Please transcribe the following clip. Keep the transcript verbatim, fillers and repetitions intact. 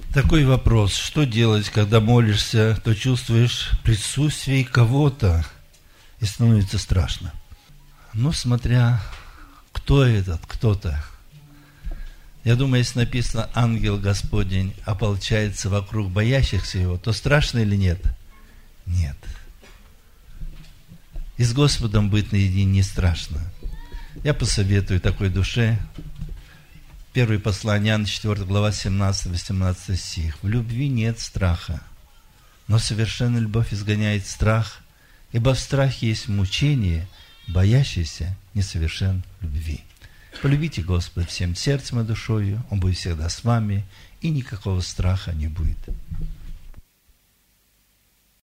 Такой вопрос. Что делать, когда молишься, то чувствуешь присутствие кого-то и становится страшно? Ну, смотря кто этот кто-то. Я думаю, если написано «ангел Господень ополчается вокруг боящихся его», то страшно или нет? Нет. И с Господом быть наедине не страшно. Я посоветую такой душе. Первое послание Иоанна, четвёртая глава, семнадцатый-восемнадцатый стих. В любви нет страха, но совершенная любовь изгоняет страх, ибо в страхе есть мучение, боящийся несовершен любви. Полюбите Господа всем сердцем и душою, Он будет всегда с вами, и никакого страха не будет.